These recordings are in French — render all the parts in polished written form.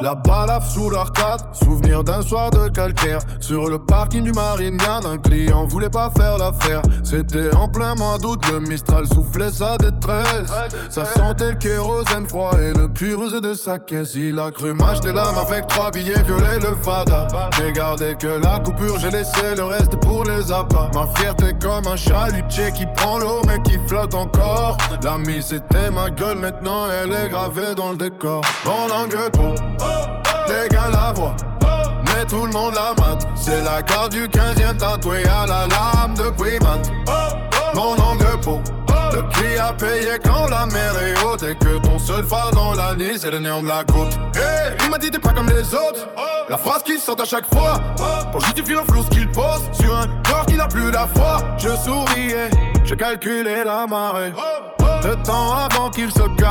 La balafre sous l'arcade, souvenir d'un soir de calcaire. Sur le parking du Marignane, un client voulait pas faire l'affaire. C'était en plein mois d'août, le Mistral soufflait sa détresse. Ça sentait le kérosène froid et le pur de sa caisse. Il a cru m'acheter l'âme avec 3 billets violets, le fada. J'ai gardé que la coupure, j'ai laissé le reste pour les appâts. Ma fierté comme un chalutier qui prend l'eau mais qui flotte encore. L'ami c'était ma gueule, maintenant elle est gravée dans le décor. Mon langue trop, les gars la voient, mais tout le monde la mate. C'est la carte du 15e tatouée à la lame de Primat. Mon langue de peau, le prix à payer quand la mer est haute. Et que ton seul phare dans la nuit c'est le néon de la côte. Hey, il m'a dit t'es pas comme les autres. La phrase qui sort à chaque fois pour justifier le flou qu'il pose sur un corps qui n'a plus la foi. Je souriais, je calculais la marée, le temps avant qu'il se casse.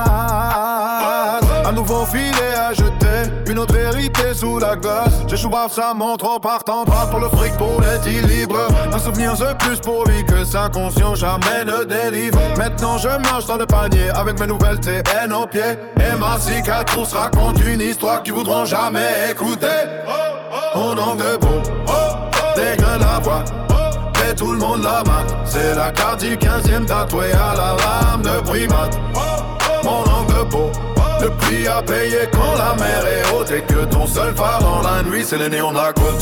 Un nouveau filet à jeter, une autre vérité sous la glace. J'échoue brave, ça montre en partant droit pour le fric, pour l'équilibre. Un souvenir c'est plus pour lui que sa conscience jamais ne délivre. Maintenant je marche dans le panier avec mes nouvelles TN en pied. Et ma cicatrice raconte une histoire qu'ils voudront jamais écouter. On en veut beau, dégaine la voix, mais tout le monde la mate. C'est la carte du 15e tatouée à la lame de Primat. Mon langue de peau, le prix à payer quand la mer est haute. Et que ton seul phare dans la nuit c'est le néon de la côte.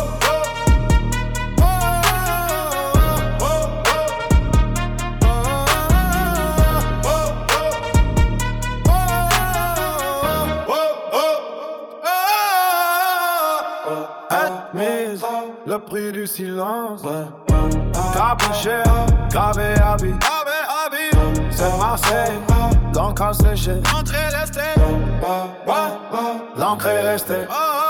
Admise le prix du silence. Capuché, gravé à vie. C'est Marseille, l'encre séchée. L'encre est restée.